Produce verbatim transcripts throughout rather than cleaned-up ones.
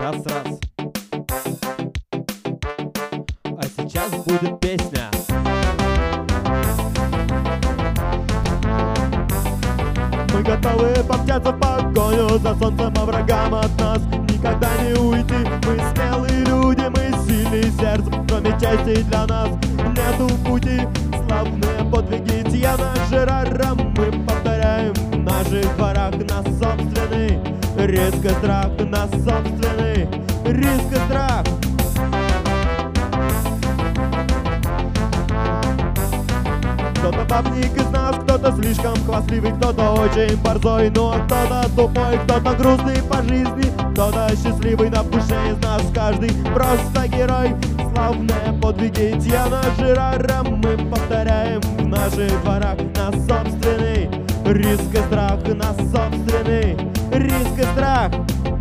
раз-раз. А сейчас будет песня. Мы готовы помчаться в погоню за солнцем, а врагам от нас никогда не уйти. Мы смелые люди, мы сильные сердцем, кроме чести для нас нету пути. Славные подвиги Тьяна Жерара мы повторяем в наших дворах. На собственный риск и страх, на собственный риск и страх. Кто-то бабник из нас, кто-то слишком хвастливый, кто-то очень борзой, ну а кто-то тупой, кто-то грустный по жизни, кто-то счастливый, на в душе из нас каждый просто герой. Славные подвиги Тьяна Жерара мы повторяем в наших дворах. На собственный риск и страх, на собственный риск и страх.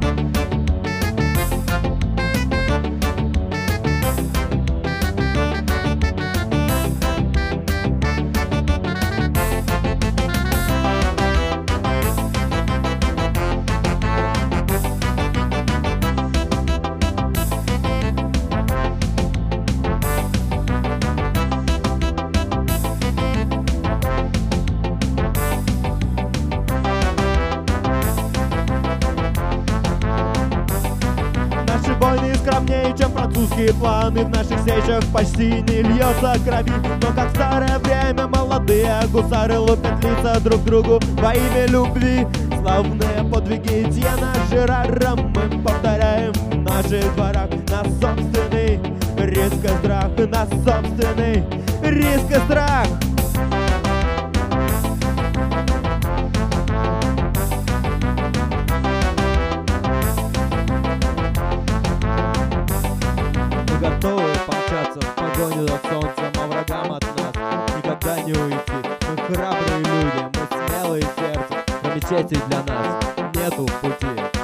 Войны скромнее, чем французские планы. В наших сечах почти не льется крови. Но как в старое время молодые гусары лупят лица друг другу во имя любви. Славные подвиги Тьяна Жерара мы повторяем в наших дворах. На собственный риск и страх, на собственный риск и страх. Готовы помчаться в погоню за солнцем, а врагам от нас никогда не уйти. Мы храбрые люди, мы смелые сердцем, кроме чести для нас нету пути.